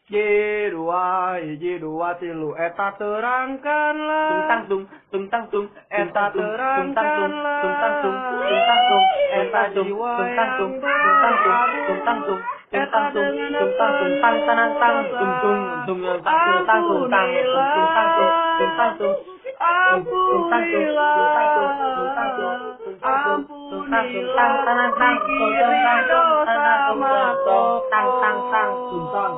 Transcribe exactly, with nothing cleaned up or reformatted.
J dua, J dua tilu, eta terangkanlah. Tung tung tung tung Eta terangkanlah. tung tang tung tung tang tung Eta jiwa yang berlabuh. Eta dengan apa tang tanang tang tung tung tung yang tang tang tung tang tung tang tung tung tang tung Ampunilah, ampunilah, pikirin dosa mata. tang tang tang tung tang